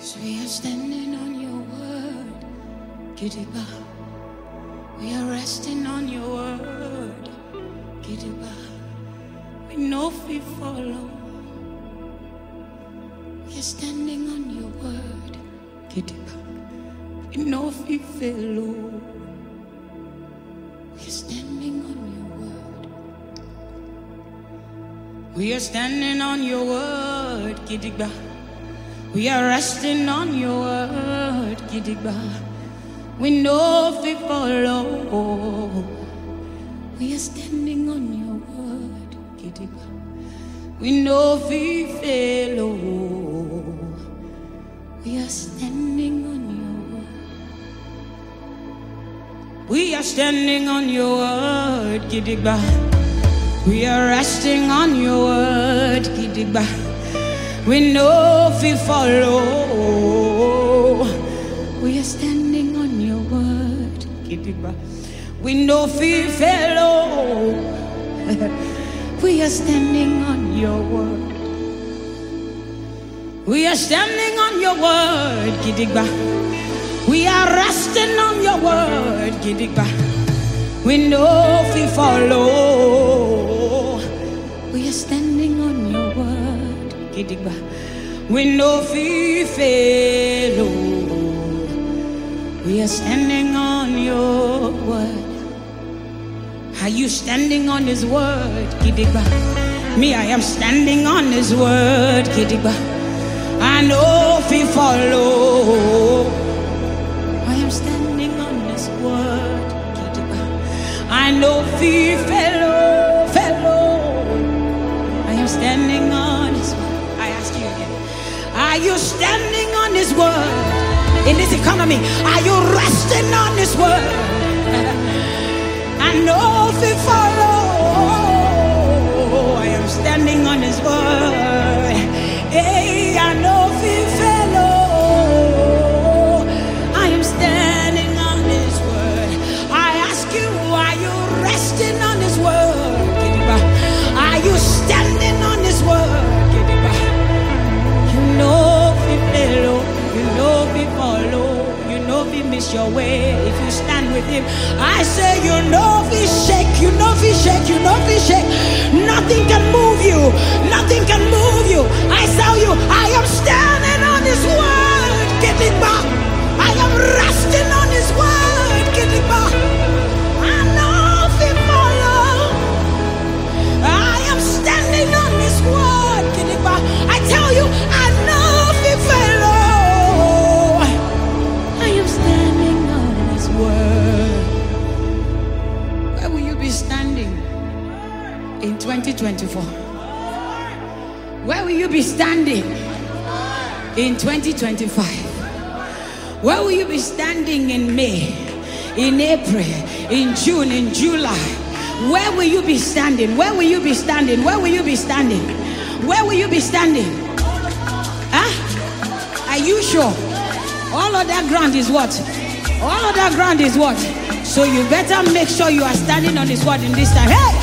We are standing on your word, Gidigba. We are resting on your word, Gidigba. We know we follow. We are standing on your word, Gidigba. We know we follow. We are standing on your word. We are standing on your word, Gidigba. We are resting on your word, Gidigba. We know we follow. We are standing on your word, Gidigba. We know we follow. We are standing on your word. We are standing on your word, Gidigba. We are resting on your word, Gidigba. We know we follow. We are standing on your word, Gidigba. We know we follow. We are standing on your word. We are standing on your word, Gidigba. We are resting on your word, Gidigba. We know we follow. We are standing on your word, Gidigba. We know we follow. We are standing on your word. Are you standing on his word, Gidigba? Me, I am standing on his word, Gidigba. I know we follow. I am standing on his word, Gidigba. I know we follow. I am standing on his word. I ask you again. Are you standing on his word? In this economy, are you resting on his word? I know we follow. I am standing on his word. Hey, I know we follow. I am standing on his word. I ask you, are you resting on his word? Are you standing on his word? You know we follow. You know we follow. You know we miss your way if you stand with him. I say you know we shake. You know we shake. You know we shake. Nothing can move you. Nothing can move you. I tell you, I am standing on his word. Get it back. I am resting on his word. Get it back. I know we follow. I am standing on his word. Get it back. I tell you, I know we follow. I am standing on his word. Where will you be standing in 2024? Where will you be standing in 2025? Where will you be standing in May, in April, in June, in July? Where will you be standing? Where will you be standing? Where will you be standing? Where will you be standing? Huh? Are you sure? All of that ground is what? All of that ground is what? So you better make sure you are standing on his word in this time. Hey!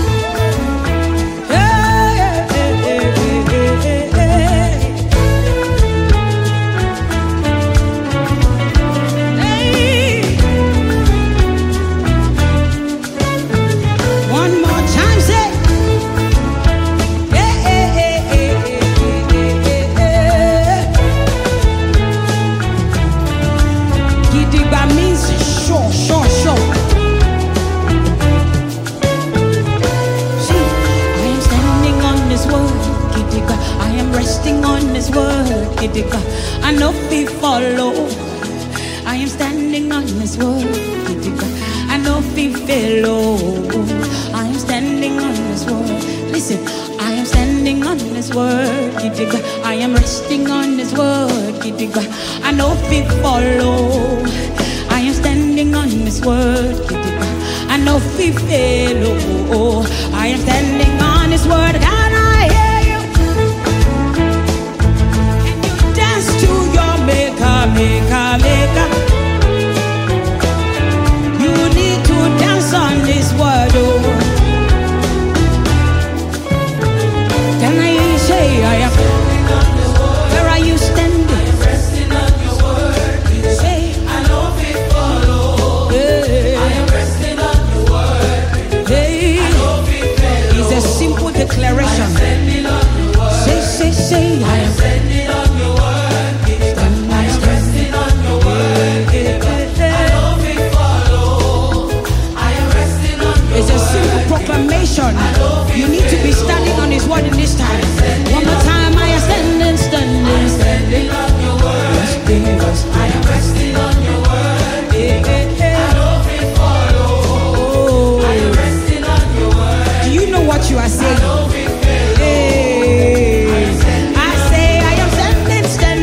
I know we follow. I am standing on his word. I know we follow. I am standing on his word. Listen, I am standing on his word. I am resting on his word. I know we follow. I am standing on his word. I know we follow. I am standing on his word. And I hear you. Maker. You need to dance on this word, oh. Can I say I am? Where are you standing? I am standing on your word. I am resting on your word. I love it follow. I am resting on your word. It's a simple proclamation. You need to be standing on his word in this time. One more time. I am standing, standing. I am standing on your word. I am resting on your word. I love it follow. I am resting on your word. Do you know what you are saying? I say I am standing, standing.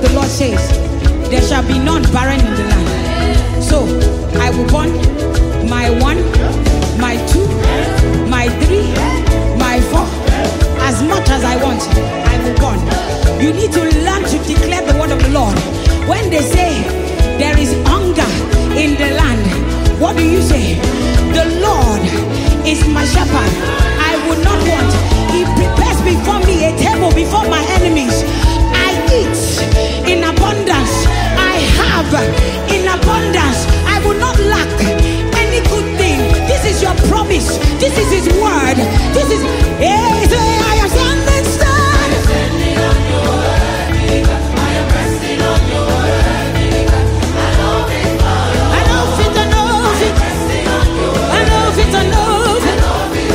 the Lord says, there shall be none barren in the land. So I will born my 1, my 2, my 3, my 4. As much as I want, I will born. You need to learn to declare the word of the Lord. When they say there is hunger in the land, what do you say? The Lord is my shepherd, I would not want. He prepares before me a table before my enemies. I eat in abundance. I have in abundance. I will not lack any good thing. This is your promise. This is his word. This is I am standing still. I am standing on your word. I am resting on your word. I love it, I love it, I love it. I love it, I love it.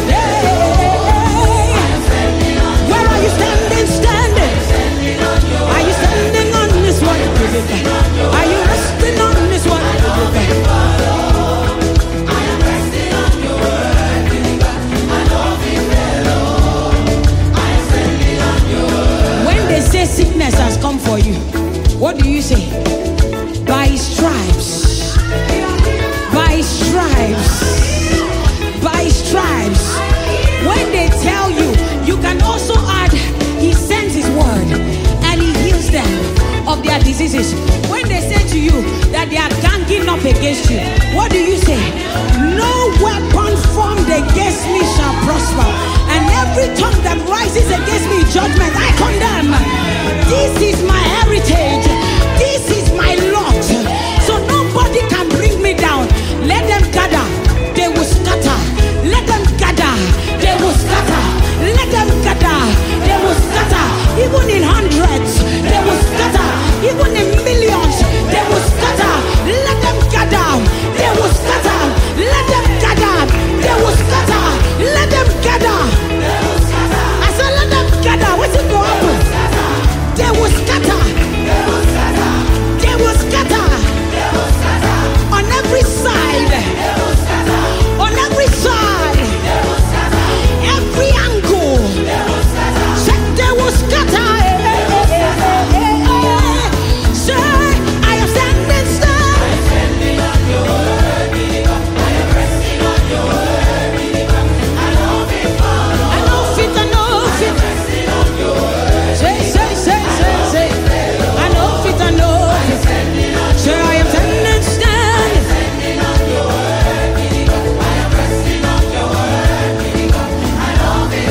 Where are you standing? Standing. Are you standing on this one? Are you resting on this one? I am resting on your word. I love it, I am standing on your word. When they say sickness has come for you, what do you say? By stripes. By stripes. By stripes. When they tell you, you can also add, he sends his word and he heals them of their diseases. When they say to you that they are ganging up against you, what do you say? No weapon formed against me shall prosper, and every tongue that rises against me in judgment I condemn. This is my heritage. This is my lot. So nobody can bring me down. Let them gather, they will scatter. Let them gather, they will scatter. Let them gather, they will scatter. Even in hundreds, they will scatter. Even in millions, they will scatter. Let them gather, they will scatter. Let them gather, they will scatter. Let them gather. I said, let them gather. What's it going to happen? They will scatter. They will scatter. On every side. On every side. Every angle. They will scatter. Say, I am standing still. I am standing on your word. I am resting on your word. I love it, I love it, I love it. I am resting on your word. Say. I love it, I love it. Say, I am standing still. I am standing on your word. I am resting on your word. I love it,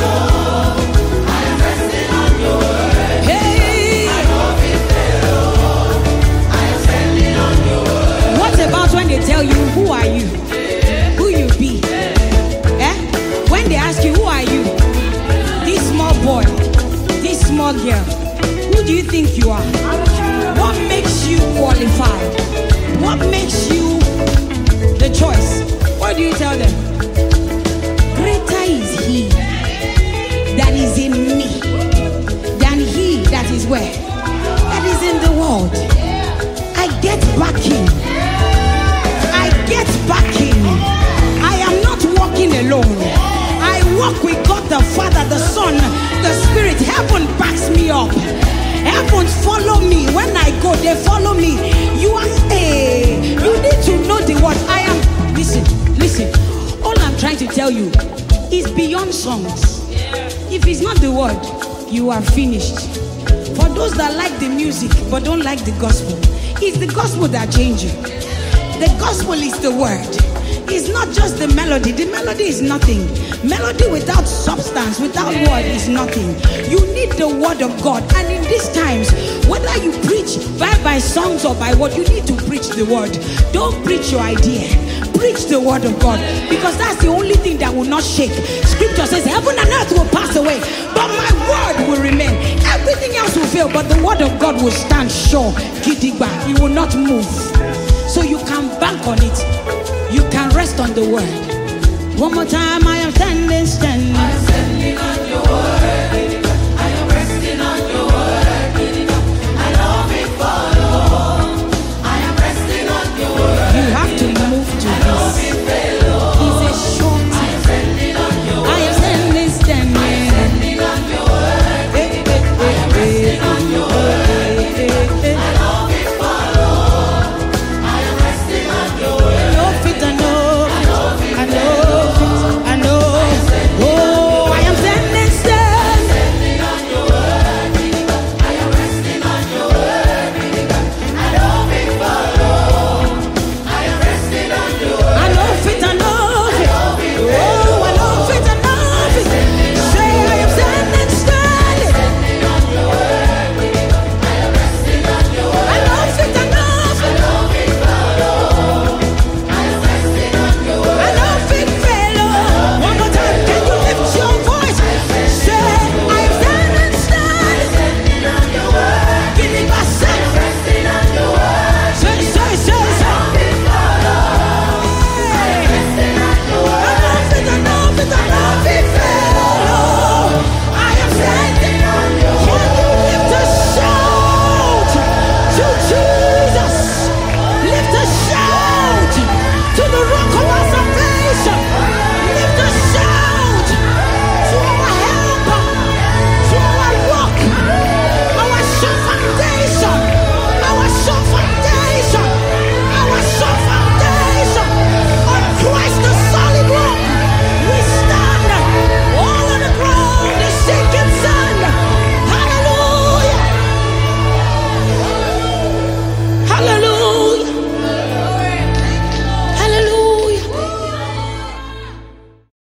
I am resting on your word. Hey, I love it, I am standing on your word. What about when they tell you, who are you? Who you be? When they ask you, who are you? This small boy, this small girl, who do you think you are? What makes you qualified? What makes you the choice? What do you tell them? Greater is he that is in me than he that is where? That is in the world. I get backing. I get backing. I am not walking alone. I walk with God the Father, the Son, the Spirit. Heaven backs me up. Heavens follow me. When I go, they follow me. You are you need to know the word. I am. Listen. All I'm trying to tell you is beyond songs. If it's not the word, you are finished. For those that like the music but don't like the gospel, it's the gospel that changes you. The gospel is the word. It's not just the melody. The melody is nothing. Melody without substance, without word is nothing. You need the word of God. And in these times, whether you preach by songs or by what, you need to preach the word. Don't preach your idea. Preach the word of God, because that's the only thing that will not shake. Scripture says heaven and earth will pass away, but my word will remain. Everything else will fail, but the word of God will stand sure. Gidigba, it will not move. So you can bank on it. You can rest on the word. One more time, I am standing.